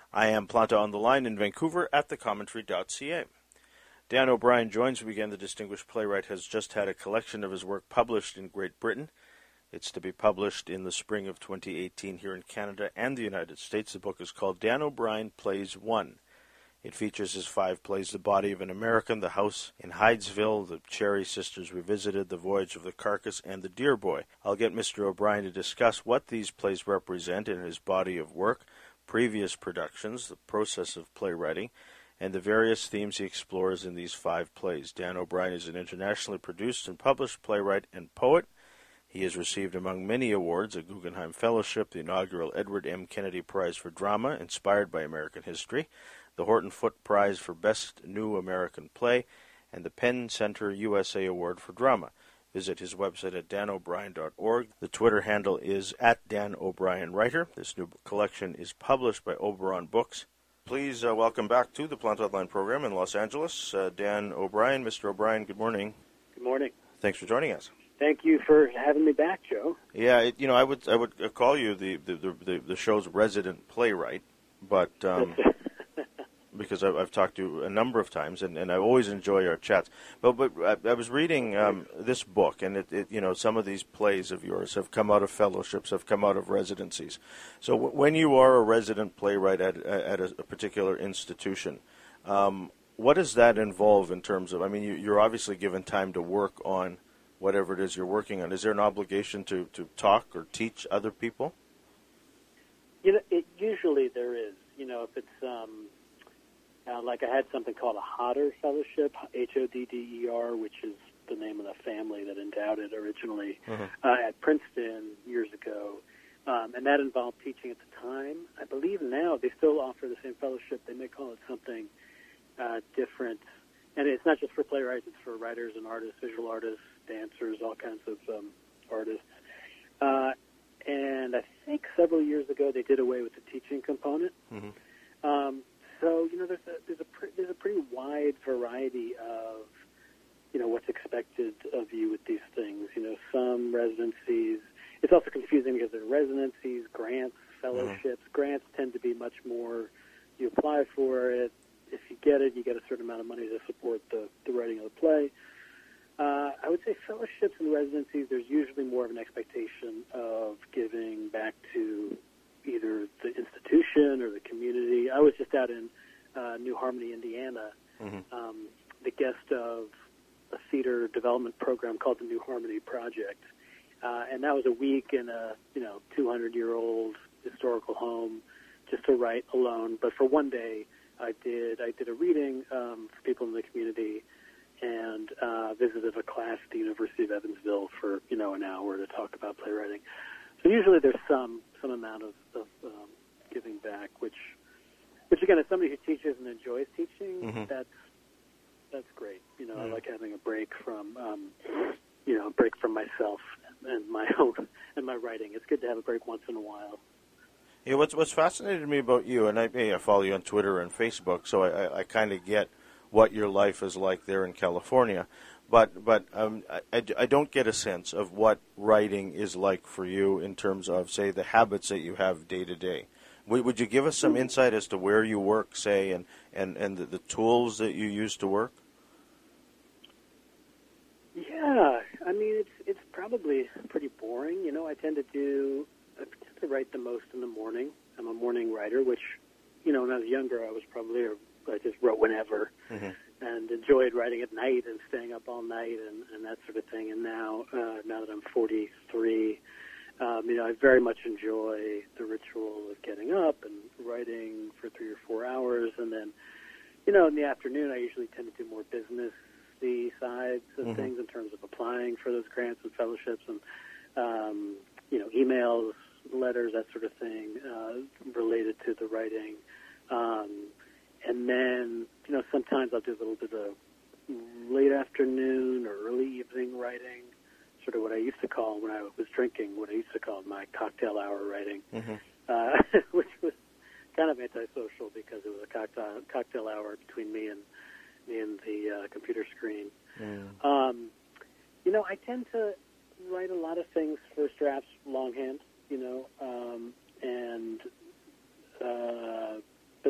I am Planta on the line in Vancouver at thecommentary.ca. Dan O'Brien joins me again. The distinguished playwright has just had a collection of his work published in Great Britain. It's to be published in the spring of 2018 here in Canada and the United States. The book is called Dan O'Brien Plays One. It features his 5 plays: The Body of an American, The House in Hydesville, The Cherry Sisters Revisited, The Voyage of the Carcass, and The Deer Boy. I'll get Mr. O'Brien to discuss what these plays represent in his body of work, previous productions, the process of playwriting, and the various themes he explores in these 5 plays. Dan O'Brien is an internationally produced and published playwright and poet. He has received, among many awards, a Guggenheim Fellowship, the inaugural Edward M. Kennedy Prize for Drama, inspired by American history, the Horton Foote Prize for Best New American Play, and the Penn Center USA Award for Drama. Visit his website at danobrien.org. The Twitter handle is @DanO'BrienWriter. This new collection is published by Oberon Books. Please welcome back to the Planta Online program in Los Angeles, Dan O'Brien. Mr. O'Brien, good morning. Good morning. Thanks for joining us. Thank you for having me back, Joe. Yeah, I would call you the show's resident playwright, but because I've talked to you a number of times, and I always enjoy our chats. But I was reading this book, and it some of these plays of yours have come out of fellowships, have come out of residencies. So when you are a resident playwright at a particular institution, what does that involve in terms of? I mean, you're obviously given time to work on whatever it is you're working on. Is there an obligation to talk or teach other people? Usually there is. If it's like I had something called a Hodder Fellowship, Hodder, which is the name of the family that endowed it originally, at Princeton years ago. And that involved teaching at the time. I believe now they still offer the same fellowship. They may call it something different. And it's not just for playwrights, it's for writers and artists, visual artists, dancers, all kinds of artists. And I think several years ago they did away with the teaching component. So there's a pretty wide variety of what's expected of you with these things. Some residencies. It's also confusing because there are residencies, grants, fellowships. Grants tend to be much more. You apply for it. If you get it, you get a certain amount of money to support the writing of the play. I would say fellowships and residencies, there's usually more of an expectation of giving back to either the institution or the community. I was just out in New Harmony, Indiana, the guest of a theater development program called the New Harmony Project. And that was a week in a 200-year-old historical home just to write alone. But for one day, I did a reading for people in the community and visited a class at the University of Evansville for an hour to talk about playwriting. So usually there's some amount of giving back, which again, as somebody who teaches and enjoys teaching, that's great. I like having a break from myself and my own and my writing. It's good to have a break once in a while. Yeah, what's fascinated me about you, and I follow you on Twitter and Facebook, so I kind of get what your life is like there in California, but I don't get a sense of what writing is like for you in terms of, say, the habits that you have day to day. Would you give us some insight as to where you work, say, and the tools that you use to work? Yeah, I mean it's probably pretty boring. I tend to write the most in the morning. I'm a morning writer, which, when I was younger, I just wrote whenever and enjoyed writing at night and staying up all night and that sort of thing. And now that I'm 43, I very much enjoy the ritual of getting up and writing for 3 or 4 hours. And then, in the afternoon, I usually tend to do more business-y sides of things in terms of applying for those grants and fellowships and, emails, letters, that sort of thing, related to the writing. And then, sometimes I'll do a little bit of late afternoon or early evening writing, sort of what I used to call, when I was drinking, what I used to call my cocktail hour writing, which was kind of antisocial because it was a cocktail hour between me and the computer screen. I tend to write a lot of things, first drafts, longhand,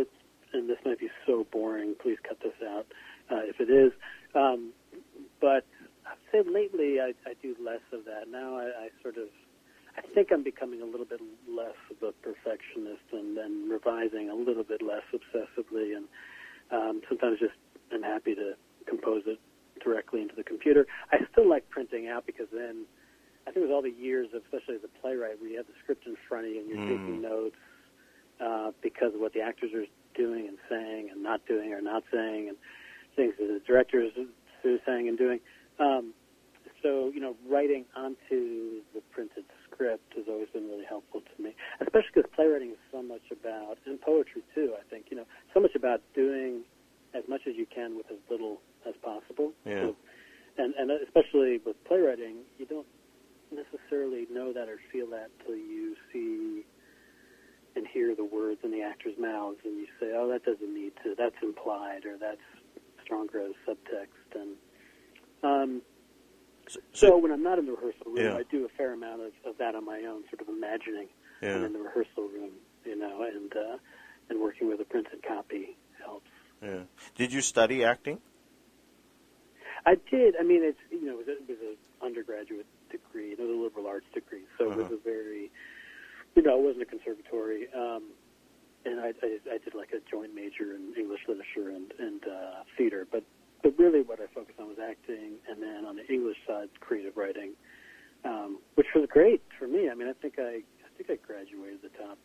might be so boring. Please cut this out if it is. But I'd say lately I do less of that. Now I think I'm becoming a little bit less of a perfectionist and then revising a little bit less obsessively. And sometimes just I'm happy to compose it directly into the computer. I still like printing out because then I think with all the years, especially as a playwright, where you have the script in front of you and you're taking notes because of what the actors are doing and saying and not doing or not saying and things that the director is saying and doing. So, writing onto the printed script has always been really helpful to me, especially because playwriting is so much about, and poetry too, I think, so much about doing as much as you can with as little as possible. Yeah. So, and especially with playwriting, you don't necessarily know that or feel that till you see and hear the words in the actors' mouths, and you say, oh, that doesn't need to, that's implied, or that's stronger as subtext. And so when I'm not in the rehearsal room, I do a fair amount of that on my own, sort of imagining I'm in the rehearsal room, and working with a printed copy helps. Yeah. Did you study acting? I did. I mean, it was an undergraduate degree. It was a liberal arts degree, so it was a very, it wasn't a conservatory. And I did like a joint major in English literature and theater, but really what I focused on was acting, and then on the English side, creative writing, which was great for me. I mean, I think I graduated the top,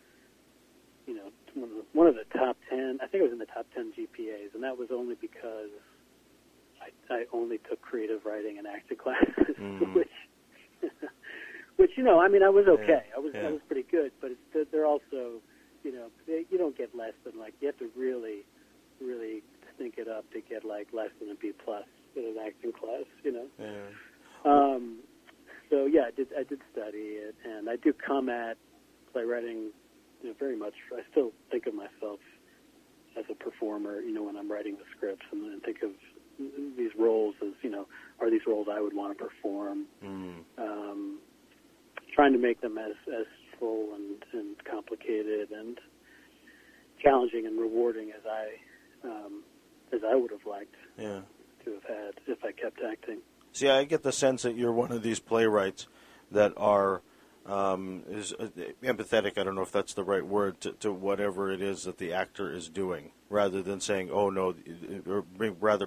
one of the top 10. I think I was in the top 10 GPAs, and that was only because I only took creative writing and acting classes, which I was okay. I was pretty good, but they're also, you don't get less than you have to really, really think it up to get less than a B+ in an acting class, So I did study it, and I do come at playwriting, very much. I still think of myself as a performer, when I'm writing the scripts, and think of these roles as, are these roles I would want to perform? Trying to make them as full and complicated and challenging and rewarding as I would have liked to have had if I kept acting. See, I get the sense that you're one of these playwrights that are is empathetic. I don't know if that's the right word to whatever it is that the actor is doing, rather than saying, "Oh no," or being rather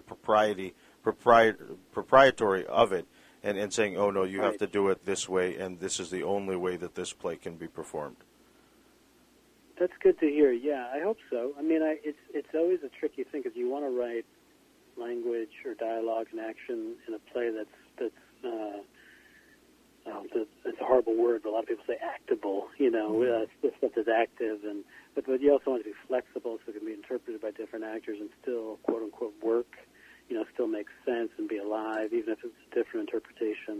proprietary of it, and saying, "Oh no, you have to do it this way, and this is the only way that this play can be performed." That's good to hear. Yeah, I hope so. I mean, it's always a tricky thing because you want to write language or dialogue and action in a play that's it's a horrible word, but a lot of people say actable. This stuff is active, but you also want to be flexible so it can be interpreted by different actors and still quote unquote work. Still make sense and be alive, even if it's a different interpretation.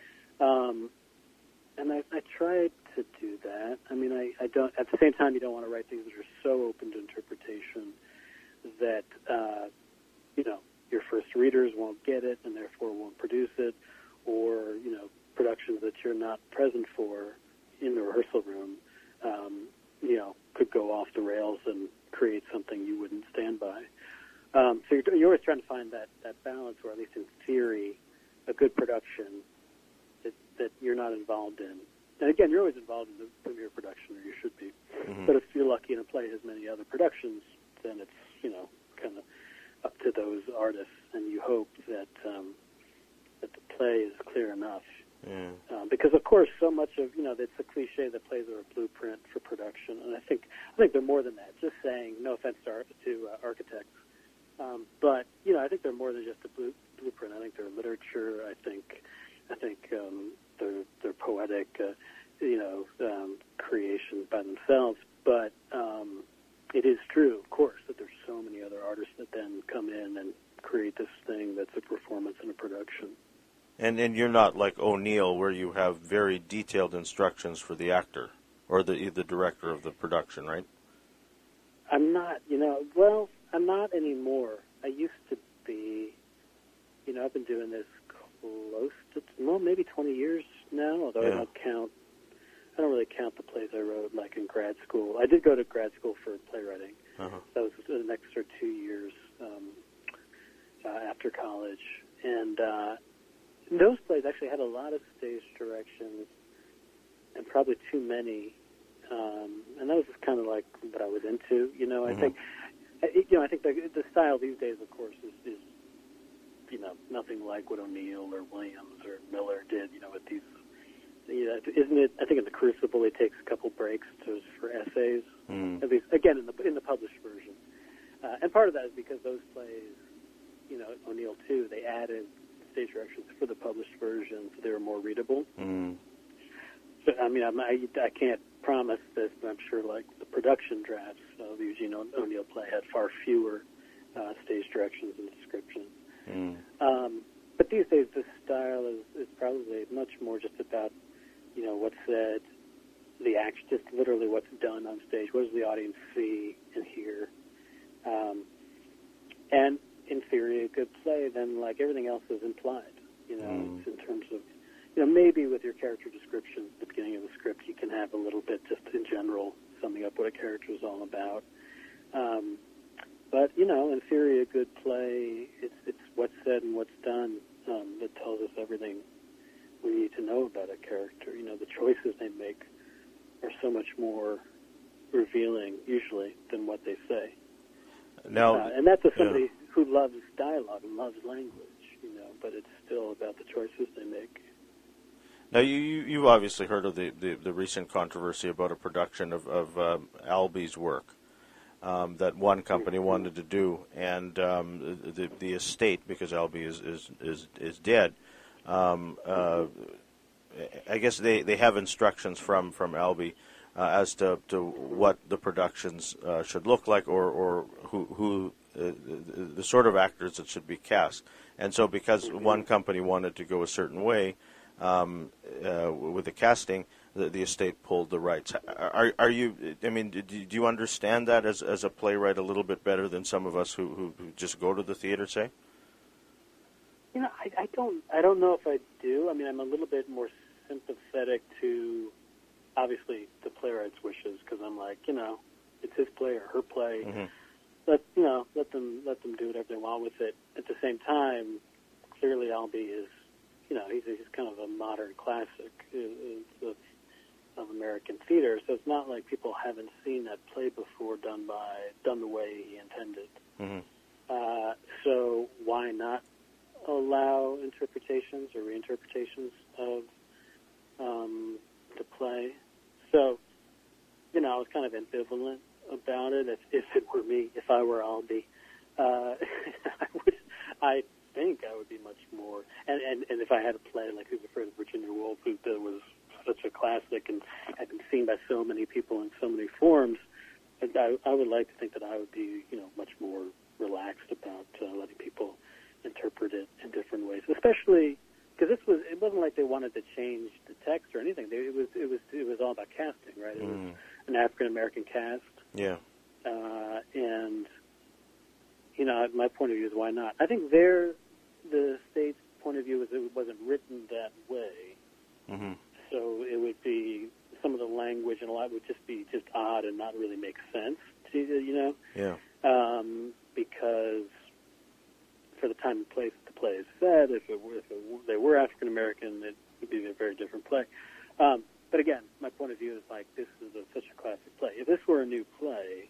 And I tried to do that. I mean, I don't. At the same time, you don't want to write things that are so open to interpretation that your first readers won't get it and therefore won't produce it, or productions that you're not present for in the rehearsal room, could go off the rails and create something you wouldn't stand by. So you're always trying to find that balance, or at least in theory, a good production that you're not involved in. And again, you're always involved in the premiere production, or you should be. But if you're lucky and a play has many other productions, then it's, kind of up to those artists, and you hope that that the play is clear enough. Because, of course, so much of, it's a cliche that plays are a blueprint for production, and I think they're more than that. Just saying, no offense to architects, but, I think they're more than just a blueprint. I think they're literature. I think they're poetic, creations by themselves. But it is true, of course, that there's so many other artists that then come in and create this thing that's a performance and a production. And you're not like O'Neill, where you have very detailed instructions for the actor or the director of the production, right? I'm not, I'm not anymore. I used to be. I've been doing this close to, maybe 20 years now, although I don't really count the plays I wrote, in grad school. I did go to grad school for playwriting. That was an college, and those plays actually had a lot of stage directions, and probably too many. And that was just kind of like what I was into, you know. I think, I think the style these days, of course, is nothing like what O'Neill or Williams or Miller did, with these. Isn't it? I think in the Crucible, he takes a couple breaks for essays, at least again in the published version. And part of that is because those plays, O'Neill too, they added stage directions for the published version, so they were more readable. So, I mean, I can't promise this, but I'm sure like the production drafts of the Eugene O'Neill play had far fewer stage directions and descriptions. But these days, the style is probably much more just about, what's said, the act, just literally what's done on stage. What does the audience see and hear? And in theory, a good play, then like everything else is implied, in terms of, maybe with your character descriptions at the beginning of the script, you can have a little bit just in general summing up what a character is all about. But, in theory, a good play, it's what's said and what's done that tells us everything we need to know about a character. The choices they make are so much more revealing, usually, than what they say. Now, and that's somebody who loves dialogue and loves language, but it's still about the choices they make. Now, you've obviously heard of the recent controversy about a production of Albee's work that one company wanted to do, and the estate, because Albee is dead. I guess they have instructions from Albee as to what the productions should look like, or who the sort of actors that should be cast. And so, because one company wanted to go a certain way with the casting, the estate pulled the rights. Are you? I mean, do you understand that as a playwright a little bit better than some of us who just go to the theater, say? I don't know if I do. I mean, I'm a little bit more sympathetic to, obviously, the playwright's wishes, because I'm like, it's his play or her play. Let them do whatever they want with it. At the same time, clearly Albee is, he's kind of a modern classic of American theater. So it's not like people haven't seen that play before done the way he intended. So why not allow interpretations or reinterpretations of the play? So, I was kind of ambivalent about it. If it were me, if I were Albee, I think I would be much more. And if I had a play like Who's Afraid of Virginia Woolf, that was such a classic and had been seen by so many people in so many forms, I would like to think that I would be, much more relaxed about letting people interpret it in different ways, especially because it wasn't like they wanted to change the text or anything. It was all about casting, right? It was an African American cast. Yeah. And my point of view is why not? I think the state's point of view is it wasn't written that way. So it would be some of the language and a lot would just be just odd and not really make sense to you. Yeah. Because for the time and place the play is set, if they were African American, it would be a very different play. But again, my point of view is like this is such a classic play. If this were a new play,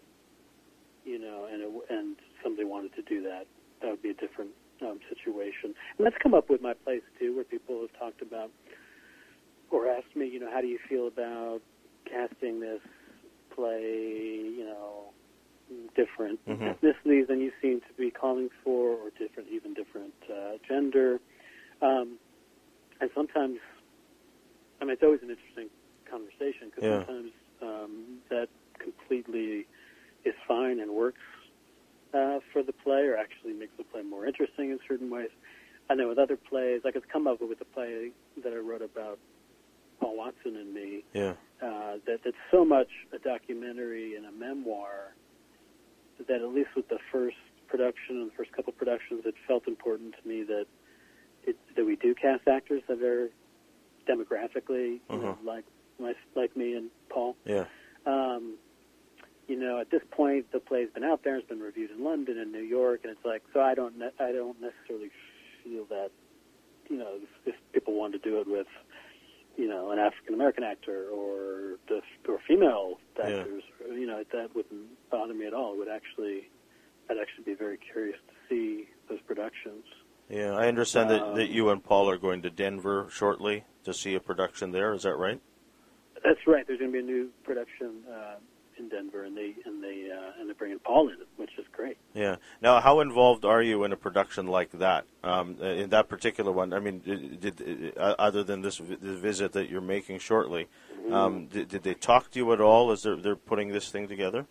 and somebody wanted to do that, that would be a different situation. And that's come up with my plays too, where people have talked about or asked me, how do you feel about casting this play, different ethnicities than you seem to be calling for, or even different gender. And sometimes, it's always an interesting conversation, because sometimes that completely is fine and works for the play, or actually makes the play more interesting in certain ways. I know with other plays, I could come up with a play that I wrote about Paul Watson and me, that's so much a documentary and a memoir that at least with the first production and the first couple productions, it felt important to me that we do cast actors that are demographically like me and Paul. Yeah. at this point, the play's been out there, it's been reviewed in London and New York, and it's like, so I don't necessarily feel that, if people want to do it with, an African American actor or female actors, that wouldn't bother me at all. I'd actually be very curious to see those productions. Yeah, I understand that you and Paul are going to Denver shortly to see a production there. Is that right? That's right. There's going to be a new production in Denver, and they're bringing Paul in, which is great. Yeah. Now, how involved are you in a production like that? In that particular one, I mean, other than this visit that you're making shortly, did they talk to you at all as they're putting this thing together?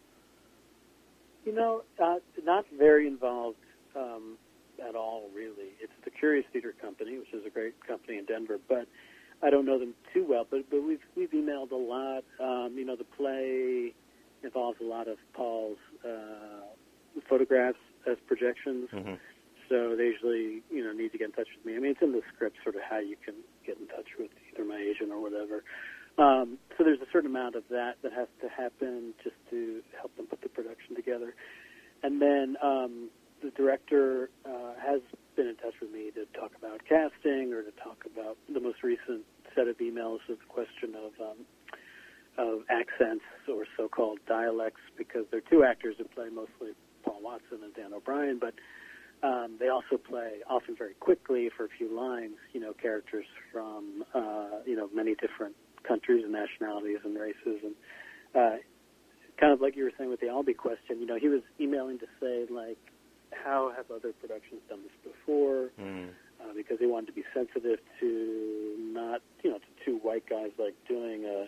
Not very involved at all, really. It's the Curious Theater Company, which is a great company in Denver, but I don't know them too well. But we've emailed a lot. The play involves a lot of Paul's photographs as projections, so they usually need to get in touch with me. I mean, it's in the script, sort of how you can get in touch with either my agent or whatever. So there's a certain amount of that has to happen just to help them put the production together. And then the director has been in touch with me to talk about casting or to talk about the most recent set of emails of the question of accents or so-called dialects, because there are two actors who play, mostly Paul Watson and Dan O'Brien, but they also play, often very quickly for a few lines, characters from, many different countries and nationalities and races. And kind of like you were saying with the Albee question, he was emailing to say, like, how have other productions done this before? Because he wanted to be sensitive to not, to two white guys, like, doing a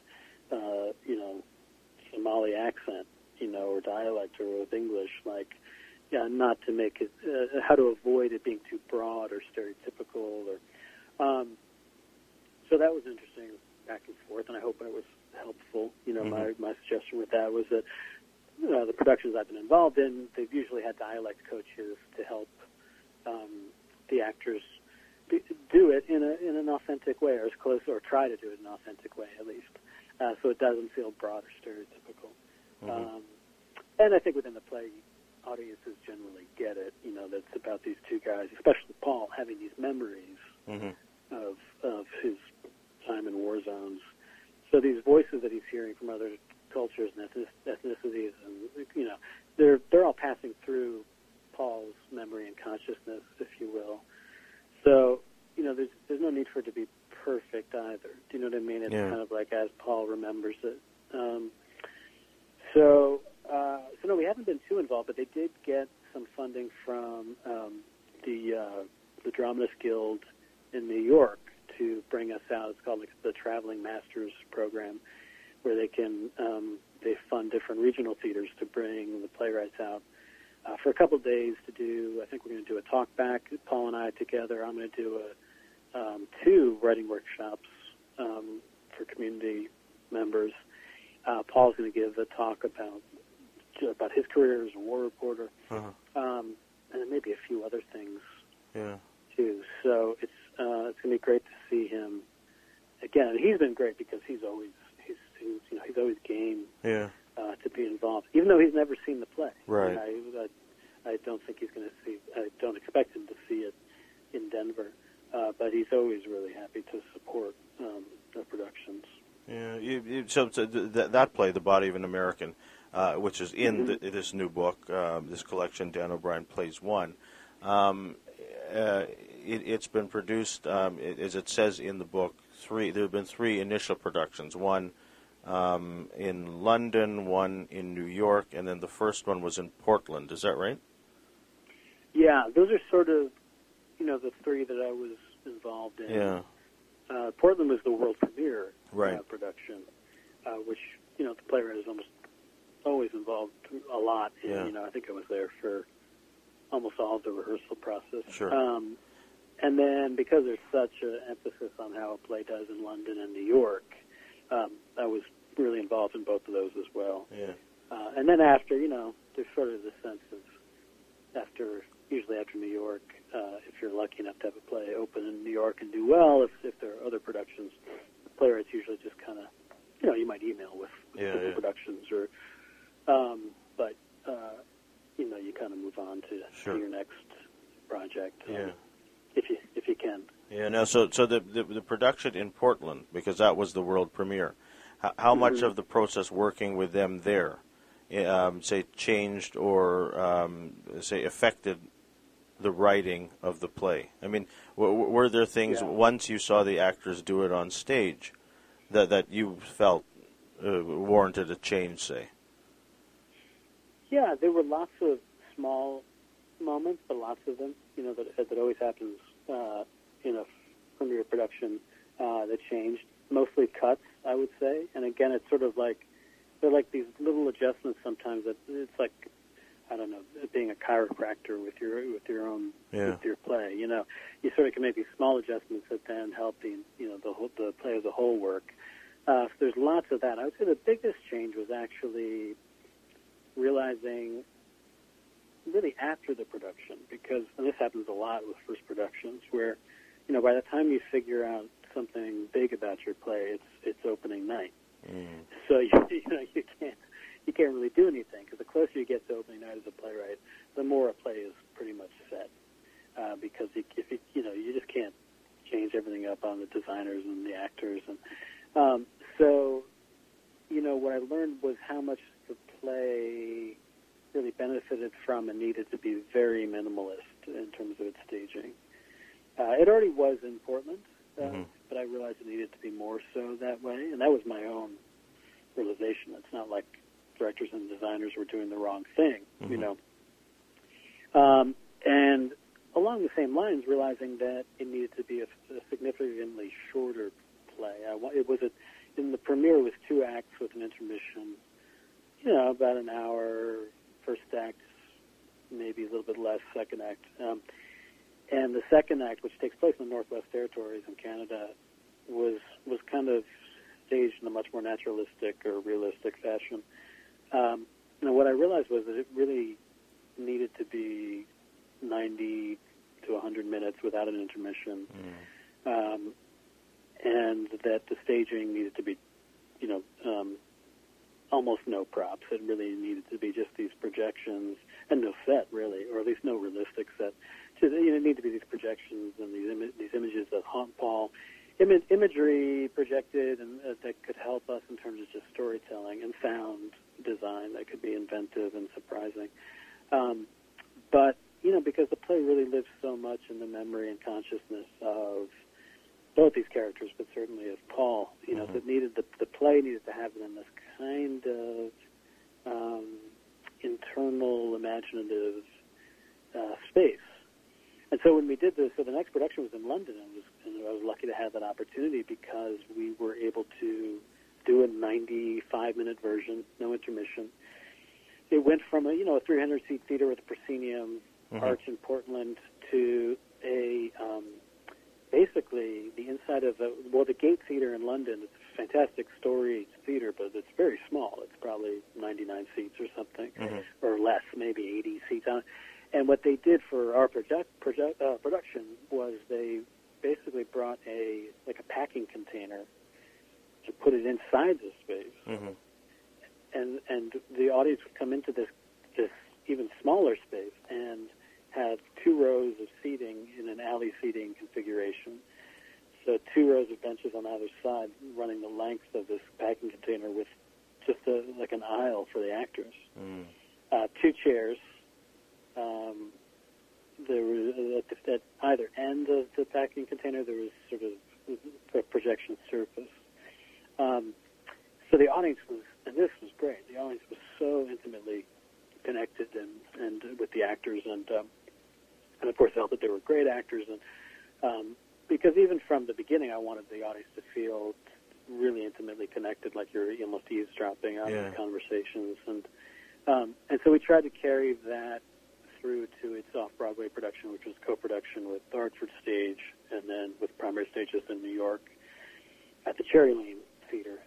Somali accent, or dialect or with English, like, not to make it, how to avoid it being too broad or stereotypical. Or so that was interesting, back and forth, and I hope I was helpful. My suggestion with that was that the productions I've been involved in, they've usually had dialect coaches to help the actors do it in an authentic way, or as close, or try to do it in an authentic way at least, so it doesn't feel broad or stereotypical. And I think within the play, audiences generally get it. That's about these two guys, especially Paul, having these memories of his time in war zones. So these voices that he's hearing from other cultures and ethnicities, and they're all passing through Paul's memory and consciousness, if you will. So there's no need for it to be perfect either. Do you know what I mean? It's kind of like as Paul remembers it. So no, we haven't been too involved, but they did get some funding from the Dramatist Guild in New York to bring us out. It's called the Traveling Masters Program, where they can they fund different regional theaters to bring the playwrights out for a couple of days to do. I think we're going to do a talk back, Paul and I together. I'm going to do two writing workshops for community members. Paul's going to give a talk about his career as a war reporter, and then maybe a few other things too. So it's going to be great to see him again. And he's been great because he's always game to be involved, even though he's never seen the play. Right. I don't think he's going to see. I don't expect him to see it in Denver, but he's always really happy to support the productions. Yeah. So that play, The Body of an American, which is in this new book, this collection, Dan O'Brien Plays One. It's been produced, as it says in the book, there have been three initial productions. One in London, one in New York, and then the first one was in Portland. Is that right? Yeah, those are sort of, the three that I was involved in. Yeah. Portland was the world premiere production, which, the playwright is almost always involved a lot in. I think I was there for almost all of the rehearsal process. Sure. And then because there's such an emphasis on how a play does in London and New York, I was really involved in both of those as well. Yeah. And then after, there's sort of the sense of usually after New York, if you're lucky enough to have a play open in New York and do well, if there are other productions, playwrights usually just kind of, you might email with different productions or But you kind of move on to your next project, if you can. Yeah. No. So the production in Portland, because that was the world premiere. How much of the process working with them there, say, changed or say affected the writing of the play? I mean, were there things once you saw the actors do it on stage that you felt warranted a change, say? Yeah, there were lots of small moments, but lots of them, that always happens in a premiere production that changed. Mostly cuts, I would say. And again, it's sort of like, they're like these little adjustments sometimes that it's like, I don't know, being a chiropractor with your own with your play. You sort of can make these small adjustments that then help the play as a whole work. So there's lots of that. I would say the biggest change was actually realizing really after the production, and this happens a lot with first productions, where by the time you figure out something big about your play, it's opening night. So you can't really do anything, because the closer you get to opening night as a playwright, the more a play is pretty much set, because you just can't change everything up on the designers and the actors. And so what I learned was how much the play really benefited from and needed to be very minimalist in terms of its staging. It already was in Portland, but I realized it needed to be more so that way, and that was my own realization. It's not like directors and designers were doing the wrong thing, And along the same lines, realizing that it needed to be a significantly shorter play. In the premiere, it was 2 acts with an intermission, about an hour. First act, maybe a little bit less. Second act. And the second act, which takes place in the Northwest Territories in Canada, was kind of staged in a much more naturalistic or realistic fashion. What I realized was that it really needed to be 90 to 100 minutes without an intermission, and that the staging needed to be, almost no props. It really needed to be just these projections and no set, really, or at least no realistic set. So, it needed to be these projections and these images that haunt Paul, imagery projected and that could help us in terms of just storytelling and sound design that could be inventive and surprising. But because the play really lives so much in the memory and consciousness of both these characters, but certainly of Paul, that the play needed to have them in this kind of internal, imaginative space. And so when we did this, so the next production was in London, and I was lucky to have that opportunity because we were able to do a 95-minute version, no intermission. It went from a 300-seat theater with a proscenium arch in Portland to a basically the inside of the Gate Theater in London. It's a fantastic storied theater, but it's very small. It's probably 99 seats or something, or less, maybe 80 seats. And what they did for our production was they basically brought a packing container to put it inside the space, and the audience would come into this even smaller space and have 2 rows of seating in an alley seating configuration. So 2 rows of benches on either side running the length of this packing container with just like an aisle for the actors. 2 chairs. There was at either end of the packing container there was sort of a projection surface. So the audience was, and this was great, the audience was so intimately connected and with the actors, and of course felt that they were great actors, and because even from the beginning I wanted the audience to feel really intimately connected, like you're almost eavesdropping on the conversations, and so we tried to carry that through to its off-Broadway production, which was co-production with the Hartford Stage and then with Primary Stages in New York at the Cherry Lane Theater.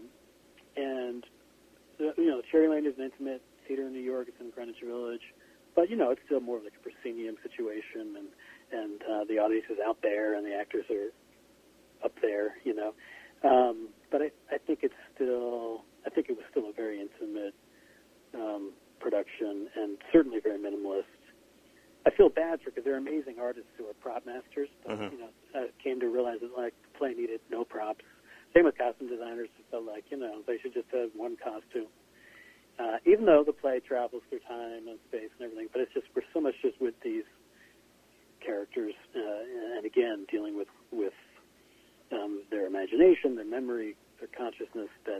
Cherry Lane is an intimate theater in New York. It's in Greenwich Village, but it's still more like a proscenium situation, and the audience is out there and the actors are up there. But I think it was still a very intimate production, and certainly very minimalist. I feel bad because they're amazing artists who are prop masters, but I came to realize that the play needed no props. Same with costume designers who felt like they should just have one costume. Even though the play travels through time and space and everything, but we're so much just with these characters, and again dealing with their imagination, their memory, their consciousness. That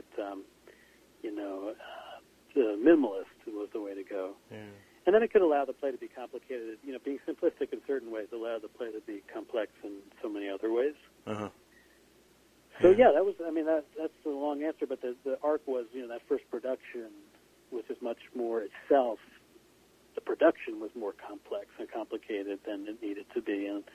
the minimalist was the way to go. Yeah. And then it could allow the play to be complicated. Being simplistic in certain ways allowed the play to be complex in so many other ways. Uh-huh. So that was. That's a long answer, but the arc was that first production was as much more itself. The production was more complex and complicated than it needed to be, and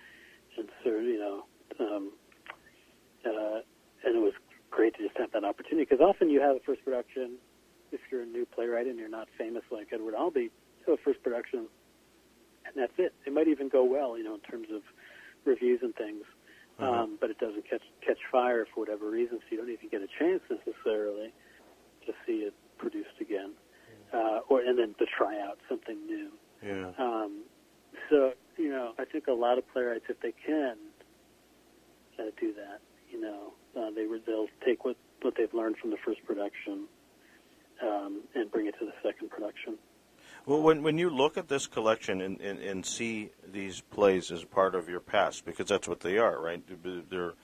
and it was great to just have that opportunity, because often you have a first production if you're a new playwright and you're not famous like Edward Albee. A first production, and that's it. It might even go well, in terms of reviews and things, but it doesn't catch fire for whatever reason, so you don't even get a chance necessarily to see it produced again, and then to try out something new. Yeah. So I think a lot of playwrights, if they can do that, they'll take what they've learned from the first production and bring it to the second production. Well, when you look at this collection and see these plays as part of your past, because that's what they are, right? They're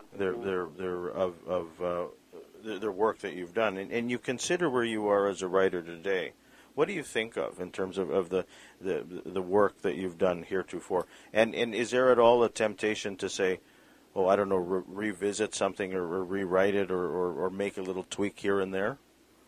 work that you've done, and you consider where you are as a writer today. What do you think of in terms of the work that you've done heretofore? And is there at all a temptation to say, oh, I don't know, revisit something or rewrite it or make a little tweak here and there?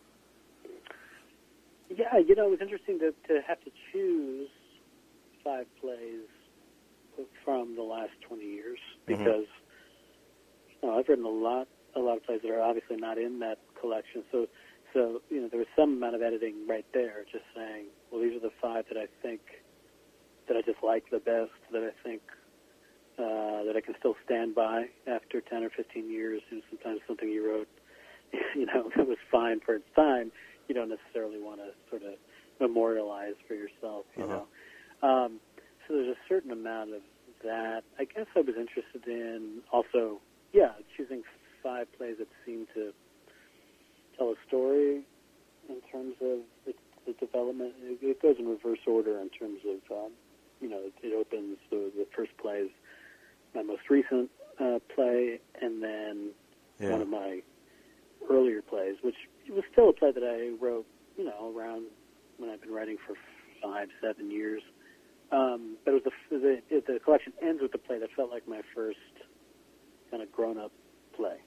Yeah, it was interesting to have to choose 5 plays from the last 20 years, because I've written a lot of plays that are obviously not in that collection. So there was some amount of editing right there, just saying, well, these are the 5 that I think that I just like the best, that I think that I can still stand by after 10 or 15 years. Sometimes something you wrote, that was fine for its time, you don't necessarily want to sort of memorialize for yourself, So there's a certain amount of that. I guess I was interested in also, choosing 5 plays that seem to tell a story in terms of the development. It goes in reverse order in terms of, it opens, the first play is my most recent play, and then one of my earlier plays, which was still a play that I wrote, around when I've been writing for 5-7 years. But it was the collection ends with a play that felt like my first kind of grown-up play.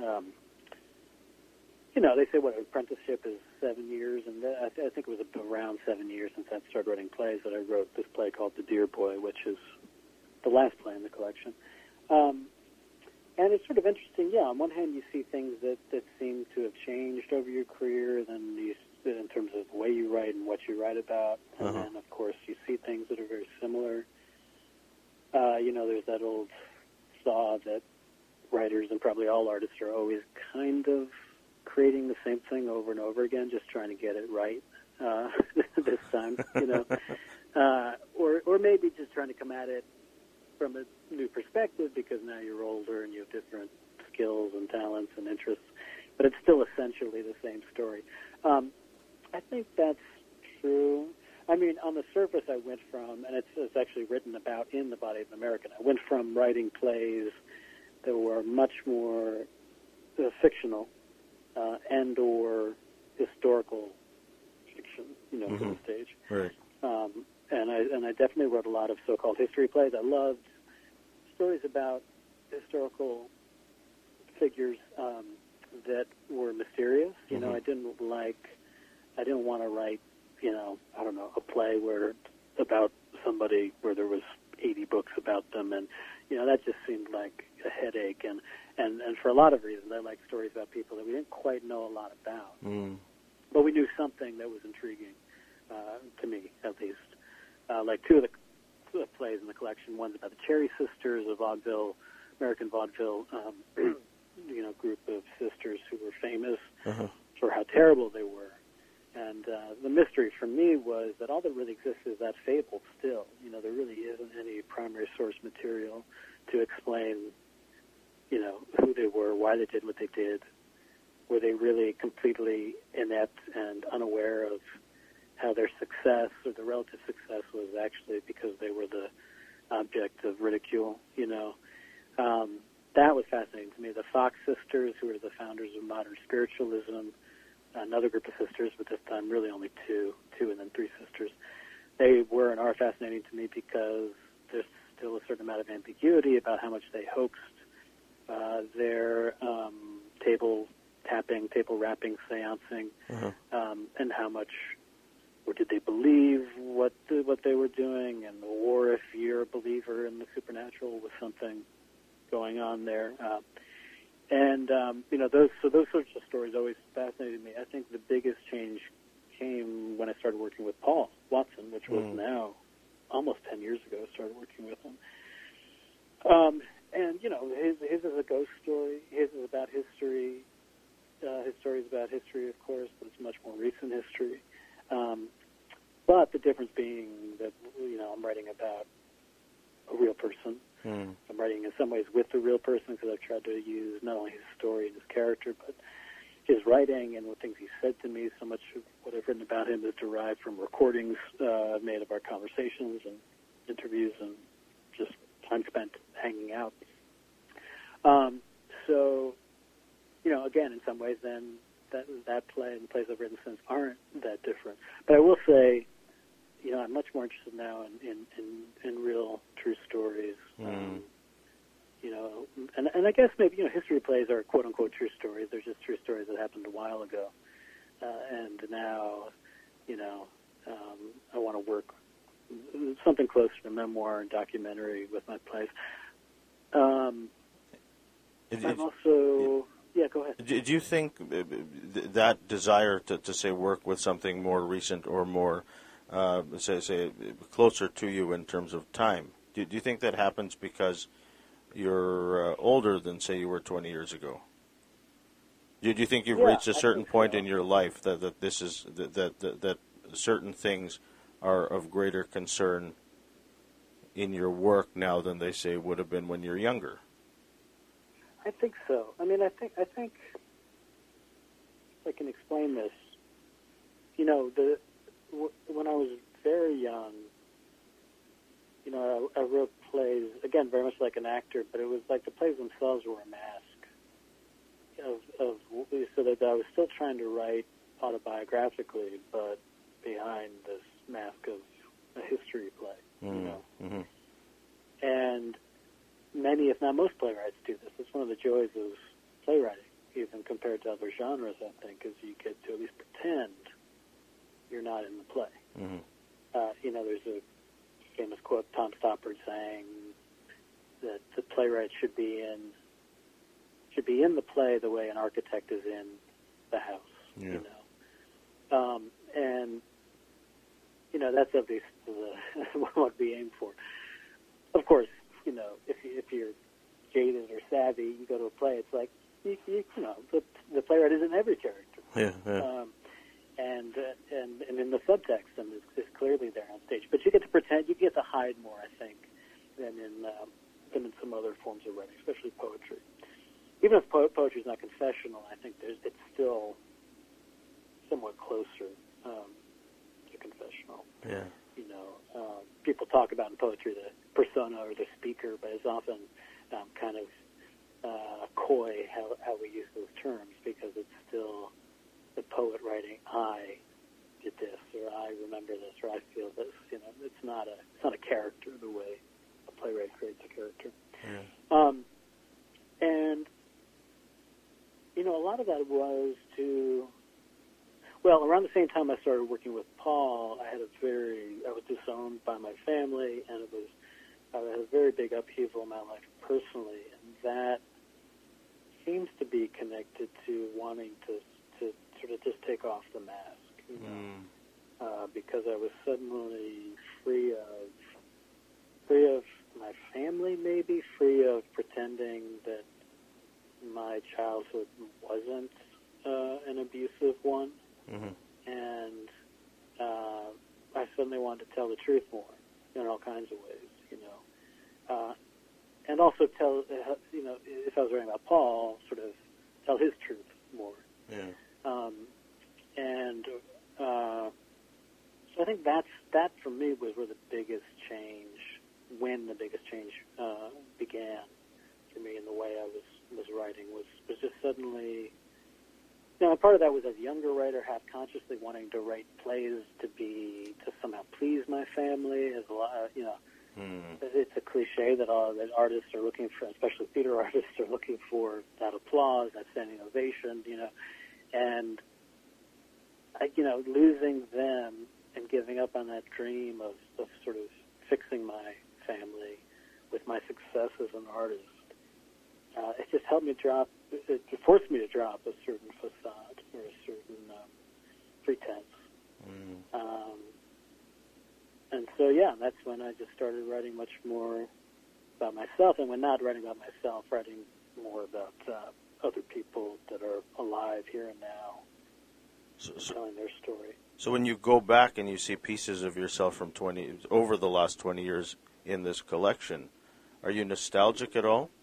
They say apprenticeship is 7 years, and I think it was around 7 years since I started writing plays that I wrote this play called The Deer Boy, which is the last play in the collection. And it's sort of interesting, on one hand you see things that seem to have changed over your career, then in terms of the way you write and what you write about, and then, of course, you see things that are very similar. There's that old saw that writers and probably all artists are always kind of creating the same thing over and over again, just trying to get it right this time, or maybe just trying to come at it from a new perspective because now you're older and you have different skills and talents and interests, but it's still essentially the same story. I think that's true. I mean, on the surface, I went from, and it's actually written about in The Body of an American, I went from writing plays that were much more fictional and or historical fiction, for the stage. Right. And I definitely wrote a lot of so-called history plays. I loved stories about historical figures that were mysterious. I didn't want to write, a play about somebody where there was 80 books about them, and that just seemed like a headache. And for a lot of reasons, I like stories about people that we didn't quite know a lot about, but we knew something that was intriguing to me, at least. Like 2 of the plays in the collection. One's about the Cherry Sisters, a vaudeville, American vaudeville, group of sisters who were famous for how terrible they were, And the mystery for me was that all that really exists is that fable still. There really isn't any primary source material to explain, who they were, why they did what they did. Were they really completely inept and unaware of how their success or the relative success was actually because they were the object of ridicule, That was fascinating to me. The Fox sisters, who were the founders of modern spiritualism, another group of sisters, but this time really only two and then three sisters. They were and are fascinating to me because there's still a certain amount of ambiguity about how much they hoaxed their table tapping, table rapping, seancing, and how much, or did they believe what they were doing, or if you're a believer in the supernatural with something going on there. Those sorts of stories always fascinated me. I think the biggest change came when I started working with Paul Watson, which was now almost 10 years ago. I started working with him. His is a ghost story. His is about history. His story is about history, of course, but it's much more recent history. But the difference being that, I'm writing about a real person. I'm writing in some ways with the real person because I've tried to use not only his story and his character, but his writing and the things he said to me. So much of what I've written about him is derived from recordings made of our conversations and interviews and just time spent hanging out. Again, in some ways, then that play and plays I've written since aren't that different. But I will say, I'm much more interested now in real, true stories. And I guess maybe history plays are quote unquote true stories. They're just true stories that happened a while ago, and now, I want to work something closer to memoir and documentary with my plays. I'm also. Yeah, go ahead. Do you think that desire to say work with something more recent or more, say closer to you in terms of time, do you think that happens because you're older than, say, you were 20 years ago? Do you think you've reached a certain point in your life that this is that certain things are of greater concern in your work now than they, say, would have been when you're younger? I think so. I mean, I think if I can explain this, when I was very young, I wrote plays, again, very much like an actor, but it was like the plays themselves were a mask so that I was still trying to write autobiographically, but behind this mask of a history play, And many, if not most playwrights do this. It's one of the joys of playwriting, even compared to other genres, I think, is you get to at least pretend you're not in the play. There's a famous quote, Tom Stoppard saying that the playwright should be in the play the way an architect is in the house. That's at least what we aim for. Of course, if you're jaded or savvy, you go to a play. It's like the playwright is in every character. And in the subtext, and is clearly there on stage. But you get to pretend. You get to hide more, I think, than in some other forms of writing, especially poetry. Even if poetry is not confessional, I think it's still somewhat closer to confessional. People talk about in poetry the persona or the speaker, but it's often kind of coy how we use those terms because it's still the poet writing, I did this, or I remember this, or I feel this. It's not a character the way a playwright creates a character. And a lot of that was around the same time I started working with Paul, I was disowned by my family, and I had a very big upheaval in my life personally, and that seems to be connected to wanting to sort of just take off the mask, because I was suddenly free of my family, maybe free of pretending that my childhood wasn't an abusive one, and I suddenly wanted to tell the truth more in all kinds of ways, and also tell, if I was writing about Paul, sort of tell his truth more. Yeah. So I think that for me was where the biggest change, began for me in the way I was writing, was just suddenly, part of that was as a younger writer, half consciously wanting to write plays to somehow please my family. As a lot, it's a cliche that artists are looking for, especially theater artists are looking for that applause, that standing ovation, and losing them and giving up on that dream of sort of fixing my family with my success as an artist. It just helped me it forced me to drop a certain facade or a certain pretense. And so, that's when I just started writing much more about myself, and when not writing about myself, writing more about other people that are alive here and now, telling their story. So when you go back and you see pieces of yourself from over the last 20 years in this collection, are you nostalgic at all?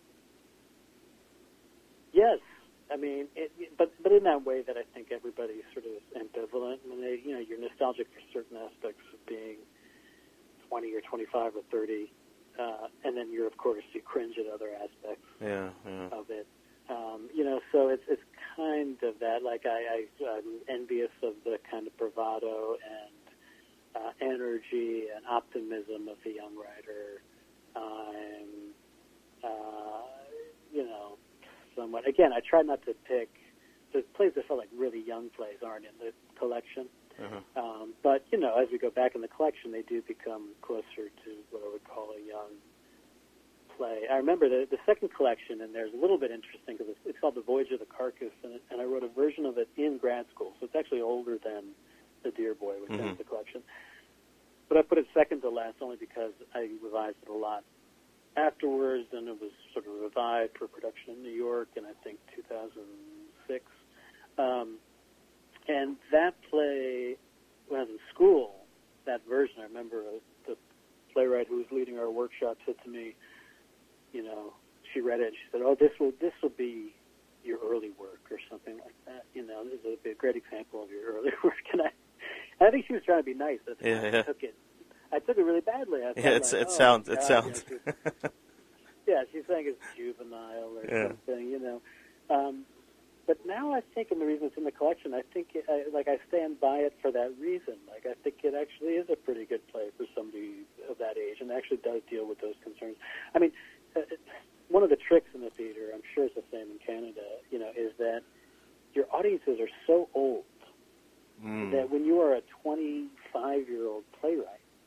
Yes, I mean, but in that way that I think everybody's sort of ambivalent. When you're nostalgic for certain aspects of being 20 or 25 or 30, and then you cringe at other aspects of it. So it's kind of that. Like I'm envious of the kind of bravado and energy and optimism of the young writer. Somewhat. Again, I try not to pick the plays that felt like really young plays aren't in the collection. But as we go back in the collection, they do become closer to what I would call a young play. I remember the second collection, and there's a little bit interesting because it's called The Voyage of the Carcass, and I wrote a version of it in grad school, so it's actually older than The Deer Boy, which is the collection. But I put it second to last only because I revised it a lot afterwards, and it was sort of revived for production in New York in, I think, 2006. And that play, when I was in school, that version, I remember the playwright who was leading our workshop said to me, she read it, and she said, "Oh, this will be your early work," or something like that. This will be a great example of your early work. And I think she was trying to be nice. That's why I took it really badly. It sounds. Yeah, she's saying it's juvenile or something, But now I think, and the reason it's in the collection, I think, I stand by it for that reason. Like, I think it actually is a pretty good play for somebody of that age, and actually does deal with those concerns. I mean, one of the tricks in the theater, I'm sure it's the same in Canada, is that your audiences are so old that when you are a 25-year-old playwright,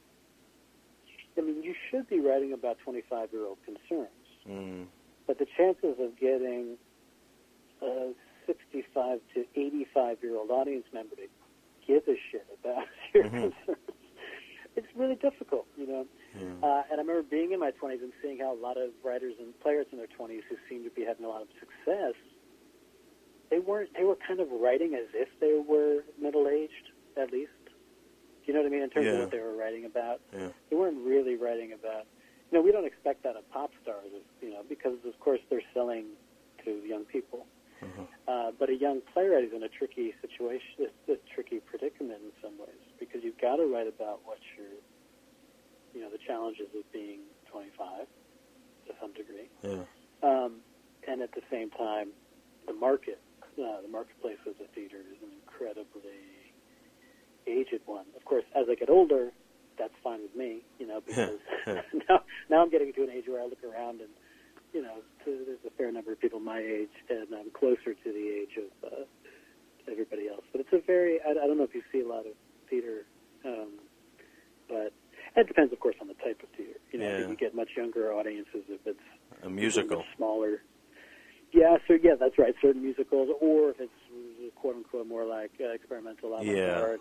I mean, you should be writing about 25-year-old concerns. But the chances of getting a 65 to 85-year-old audience member to give a shit about your concerns, it's really difficult, And I remember being in my 20s and seeing how a lot of writers and players in their 20s who seemed to be having a lot of success, they were kind of writing as if they were middle-aged, at least. Do you know what I mean, in terms of what they were writing about? Yeah. They weren't really writing about, we don't expect that of pop stars, because, of course, they're selling to young people. But a young playwright is in a tricky situation, a tricky predicament in some ways, because you've got to write about what the challenges of being 25 to some degree. And at the same time, the marketplace of the theater is an incredibly aged one. Of course, as I get older, that's fine with me, because now I'm getting to an age where I look around and, there's a fair number of people my age, and I'm closer to the age of everybody else. But it's I don't know if you see a lot of theater, but it depends, of course, on the type of theater. If you get much younger audiences, if it's a musical, smaller. That's right, certain musicals, or if it's quote-unquote more like experimental avant-garde.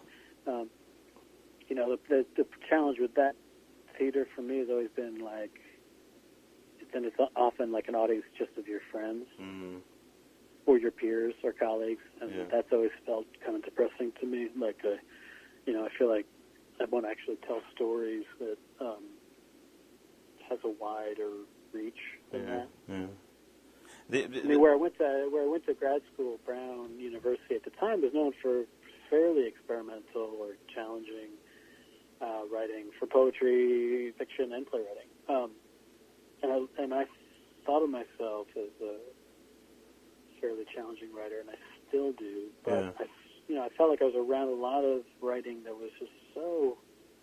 The challenge with that theater for me has always been like, then it's often like an audience just of your friends. or your peers or colleagues, and Yeah. that's always felt kind of depressing to me. Like, I feel like I want to actually tell stories that has a wider reach than that. Yeah. I mean, where I went to grad school, Brown University at the time was known for fairly experimental or challenging writing for poetry, fiction, and playwriting. And I thought of myself as a fairly challenging writer, and I still do. But I felt like I was around a lot of writing that was just so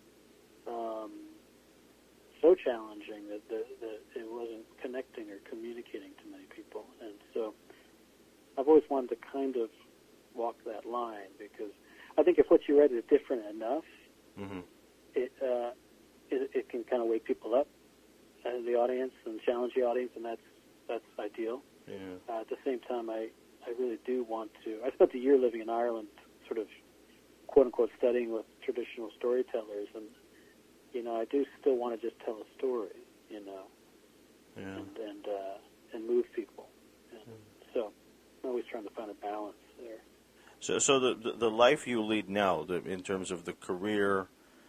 challenging that it wasn't connecting or communicating to many people. And so I've always wanted to kind of walk that line, because I think if what you write is different enough, it can kind of wake people up as the audience and challenge the audience, and that's ideal. Yeah. At the same time, I really do want to. I spent a year living in Ireland, sort of quote unquote studying with traditional storytellers, and I do still want to just tell a story, and move people. And so I'm always trying to find a balance there. So the life you lead now, in terms of the career,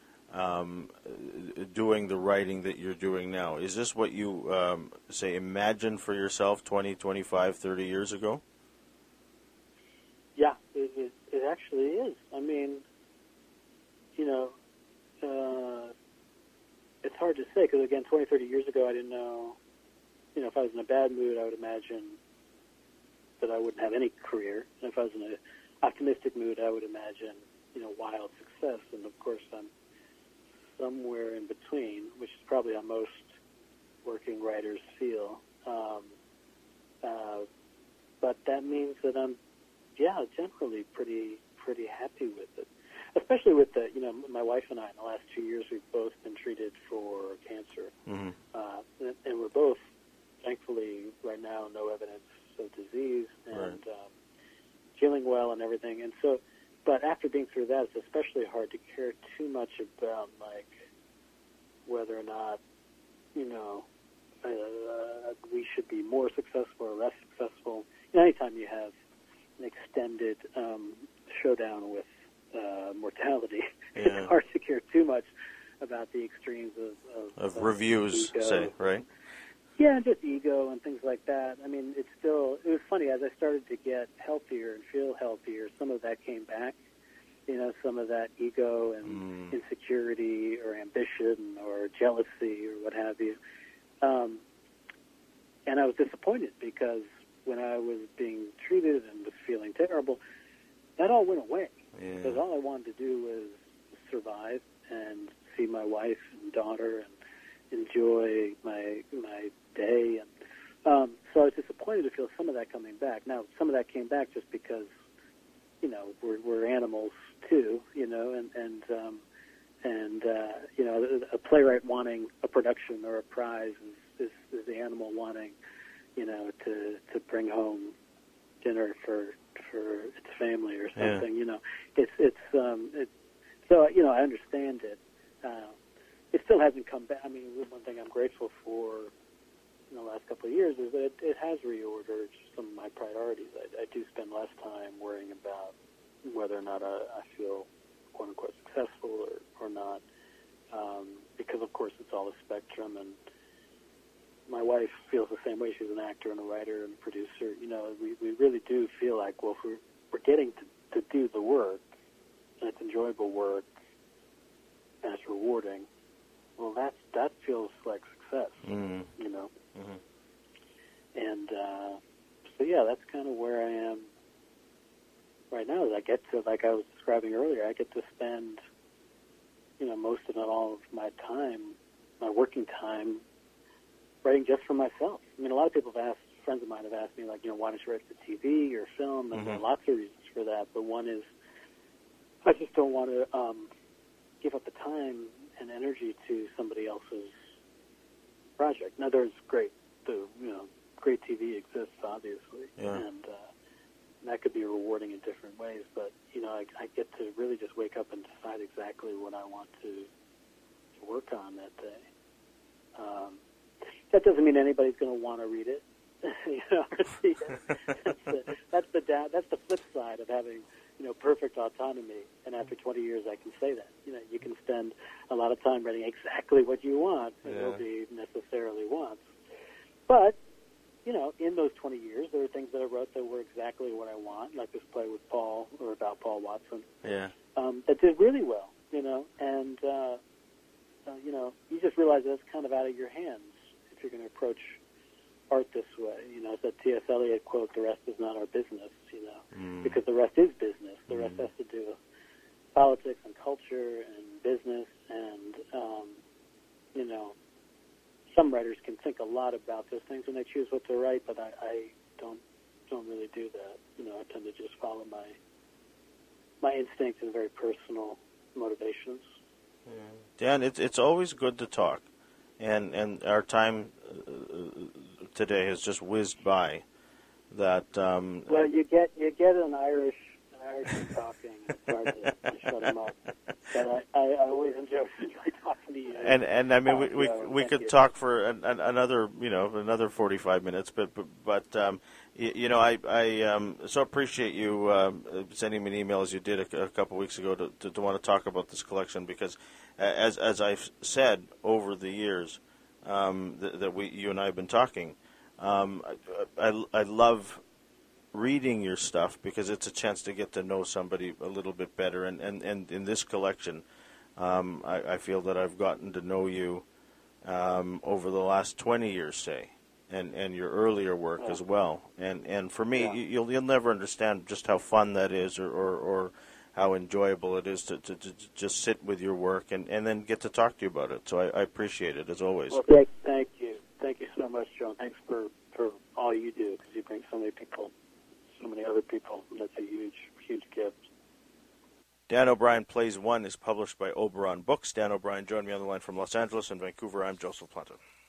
doing the writing that you're doing now, is this what you, say, imagined for yourself 20, 25, 30 years ago? Yeah, it actually is. I mean, it's hard to say, because, again, 20, 30 years ago, I didn't know, if I was in a bad mood, I would imagine that I wouldn't have any career. And if I was in an optimistic mood, I would imagine, wild success. And, of course, I'm somewhere in between, which is probably how most working writers feel. But that means that I'm, generally pretty happy with it. Especially with my wife and I, in the last 2 years, we've both been treated for cancer. And we're both, thankfully, right now, no evidence of disease, and feeling well and everything. And so, but after being through that, it's especially hard to care too much about, like, whether or not, we should be more successful or less successful. Anytime you have an extended showdown with mortality, it's hard to care too much about the extremes of reviews, ego. say, right? Yeah, just ego and things like that. I mean, it was funny, as I started to get healthier and feel healthier, some of that came back. Some of that ego and insecurity or ambition or jealousy or what have you. And I was disappointed, because when I was being treated and was feeling terrible, that all went away. Yeah. Because all I wanted to do was survive and see my wife and daughter and enjoy my day. And so I was disappointed to feel some of that coming back. Now, some of that came back just because, we're animals too, and a playwright wanting a production or a prize is the animal wanting, to bring home dinner for its family or something. So I understand it. It still hasn't come back. I mean, one thing I'm grateful for in the last couple of years is that it has reordered some of my priorities. I do spend less time worrying about whether or not I feel quote unquote successful or not, because of course it's all a spectrum, and my wife feels the same way. She's an actor and a writer and a producer. We really do feel like, well, if we're getting to do the work, and it's enjoyable work, and it's rewarding, well, that feels like success, And so that's kind of where I am right now. Is I get to, like I was describing earlier, I get to spend, most of not all of my time, my working time, writing just for myself. I mean, a lot of people have asked, friends of mine have asked me, like, why don't you write for TV or film? And there are lots of reasons for that. But one is, I just don't want to give up the time and energy to somebody else's project. Now, there's great TV exists, obviously, and that could be rewarding in different ways. But I get to really just wake up and decide exactly what I want to work on that day. That doesn't mean anybody's going to want to read it, That's the flip side of having perfect autonomy. And after 20 years, I can say that you can spend a lot of time writing exactly what you want, and nobody necessarily wants. But in those 20 years, there were things that I wrote that were exactly what I want, like this play with Paul, or about Paul Watson. Yeah. That did really well, and you just realize that's kind of out of your hands if you're going to approach art this way. It's that T.S. Eliot quote, "The rest is not our business," because the rest is business. The rest has to do with politics and culture and business, and some writers can think a lot about those things when they choose what to write, but I don't really do that. I tend to just follow my instincts and very personal motivations. Dan, it's always good to talk, and our time today has just whizzed by. That well, you get an Irish talking. It's hard to shut him up. But I always enjoy talking to you. And I mean we could talk for another 45 minutes, but I so appreciate you sending me an email as you did a couple weeks ago to want to talk about this collection, because as I've said over the years that you and I have been talking, I love reading your stuff because it's a chance to get to know somebody a little bit better, and in this collection I feel that I've gotten to know you over the last 20 years, say, and your earlier work as well, and for me you'll never understand just how fun that is, or how enjoyable it is to just sit with your work and then get to talk to you about it. So I appreciate it, as always. Well, thank you so much, John. Thanks for all you do, because you bring so many other people. That's a huge gift. Dan O'Brien Plays One is published by Oberon Books. Dan O'Brien joined me on the line from Los Angeles and Vancouver. I'm Joseph Planta.